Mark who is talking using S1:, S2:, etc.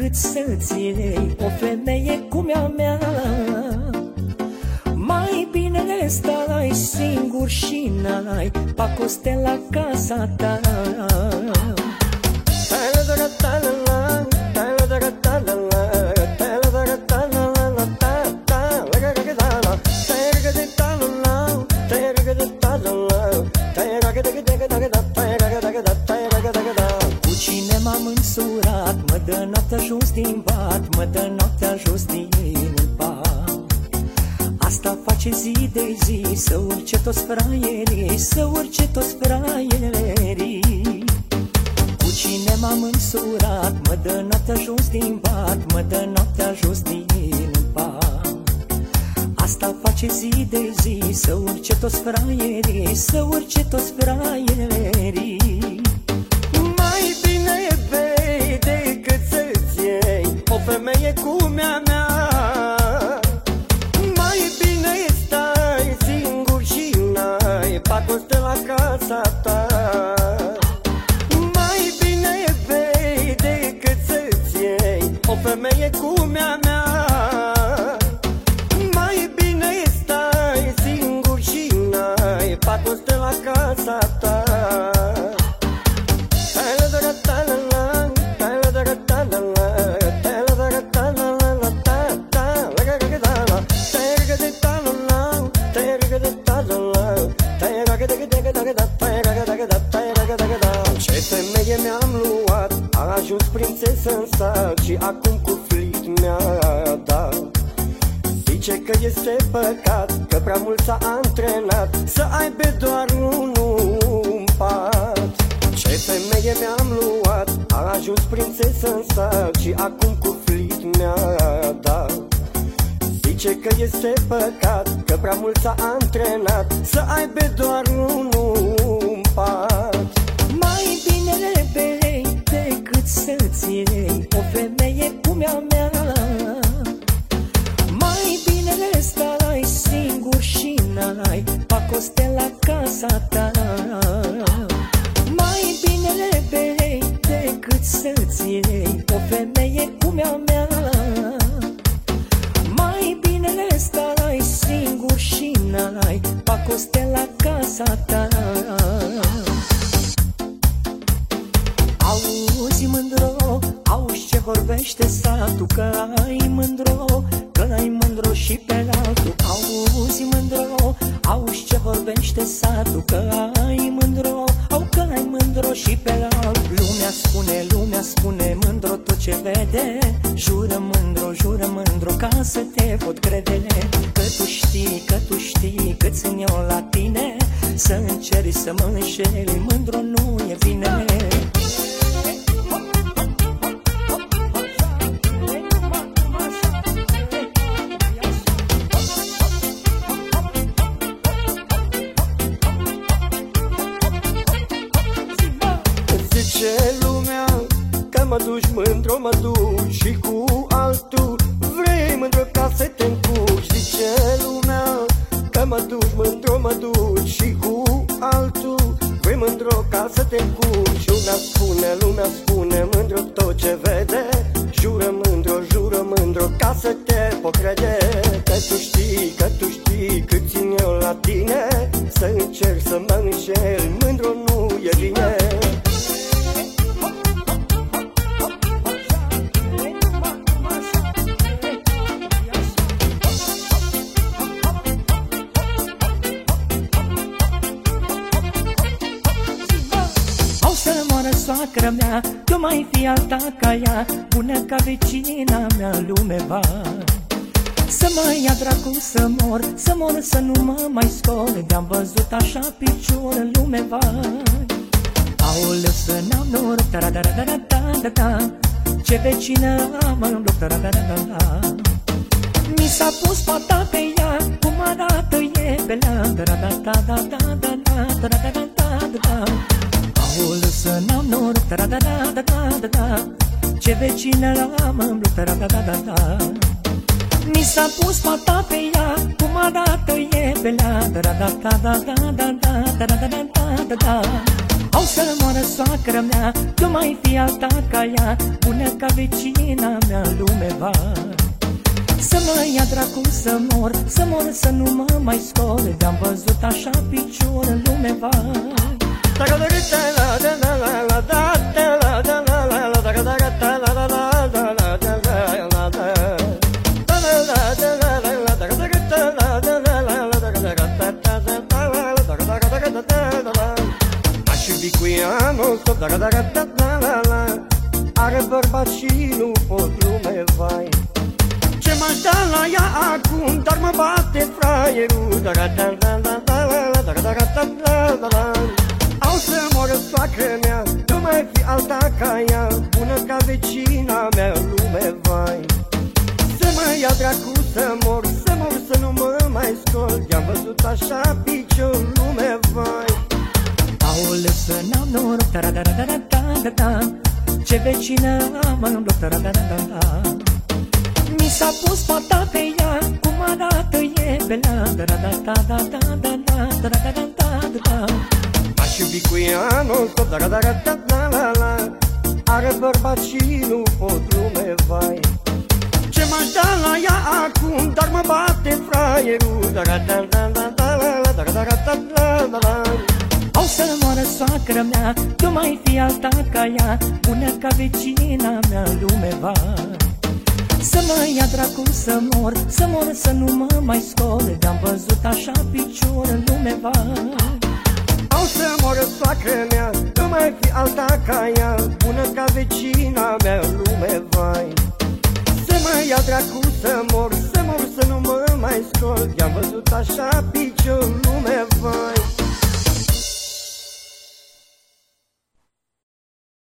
S1: decât să-ți iei o femeie cum e a mea. Mai bine stai singur și n-ai pacoste la casa ta. Cu cine m-am însurat, mă dă noaptea jos din pat, mă dă noaptea jos din pat. Asta face zi de zi, să urce toți fraierii, să urce toți fraierii. Cu cine m-am însurat, mă dă noaptea jos din pat, mă dă noaptea jos din pat. Asta face zi de zi, să urce toți fraierii, să urce toți fraierii.
S2: Mai bine bei decât să-ți iei o femeie cum e a mea. Mai bine stai singur și n-ai pacoste la casa ta. Mai bine bei decât să-ți iei o femeie cum e a mea. Mai bine stai singur și n-ai pacoste la casa ta. Ce femeie mi-am luat, a ajuns prințesă în sat și acum cu flit mi-a dat. Zice că este păcat, că prea mult s-a antrenat, să aibă doar unul în pat. Ce femeie mi-am luat, a ajuns prințesă în sat și acum cu flit mi-a dat. Zice că este păcat, că prea mult s-a antrenat, să aibă doar unul în pat.
S1: Mai bine bei decât să-ți iei o femeie cum e a mea. Mai bine stai singur și n-ai pacoste la casa ta. Mai bine bei decât să-ți iei o femeie cum e a mea. Mai bine stai singur și n-ai pacoste la casa ta. Auzi mândro, auzi ce vorbește satul, că ai mândro, că ai mândro și pe altul. Auzi mândro, auzi ce vorbește satul, că ai mândro, că ai mândro și pe altul. Lumea spune mândro tot ce vede. Jură mândro ca să te pot crede. Că tu știi cât sunt eu la tine. Să încerci să mă înșeli, mândro nu e bine.
S2: Zice lumea că mă duci mândro, mă duci și cu altul. Vrei mândro ca să te încuci. Zice lumea că mă duci mândro, mă duci și cu altul. Vrei mândro ca să te încuci. Lumea spune mândro tot ce vede. Jură mândro ca să te pot crede. Că tu știi cât țin eu la tine. Să încerc să mă înșel, mândro nu e bine.
S1: Soacră mea, tu mai fi alta ca ea, bună ca vecina mea, lume va. Să mă ia dracu să mor, să nu mă mai scol. De-am văzut așa picior în lume va. Aoleu să n-am noroc, ta-ra-da-da-da-da-da-da. Ce vecină am în loc, ta-ra-da-da-da-da. Mi s-a pus pata pe ea, cum arată e pe la, ta-ra-da-da-da-da-da-da-da-da-da. Aoleu să n-am noroc, ta-ra-da-da-da-da-da-da. Ce vecină am în loc, ta-ra-da-da-da-da. Mi s-a pus pata pe ea, cum arată e belea. Da. Au să moară soacră mea, tu mai fi alta ca ea, bună ca vecina mea, lume va. Să mă ia dracu să mor, să nu mă mai scol, de-am văzut așa picior în lume va.
S2: Aș iubi cu ea non-stop, are bărbat și nu pot, lume vai. Ce m-aș da la ea acum, dar mă bate fraierul. Au să moră soacră mea, nu mai fi alta ca ea, bună ca vecina mea, lume vai. Să mă ia dracu să mor, să nu mă mai scol, i-am văzut așa picior, lume vai.
S1: Aoleu, să n-am noroc, da. Ce vecină am în bloc, da. Mi s-a pus pata pe ea, cum arată e belea. Da.
S2: Aș iubi cu ea non-stop, are bărbat și nu pot, lume vai. Ce m-aș da la ea acum, dar mă bate fraierul.
S1: Au să moară soacră mea, tu mai fi alta ca ea, bună ca vecina mea, lume va. Să mă ia dracu să mor, să nu mă mai scol, de-am văzut așa picior în lume va.
S2: Au să moră soacră mea, nu mai fi alta ca ea, bună ca vecina mea, lume vai. Să mă ia dracu să mor, să nu mă mai scol, i-am văzut așa picior, lume vai.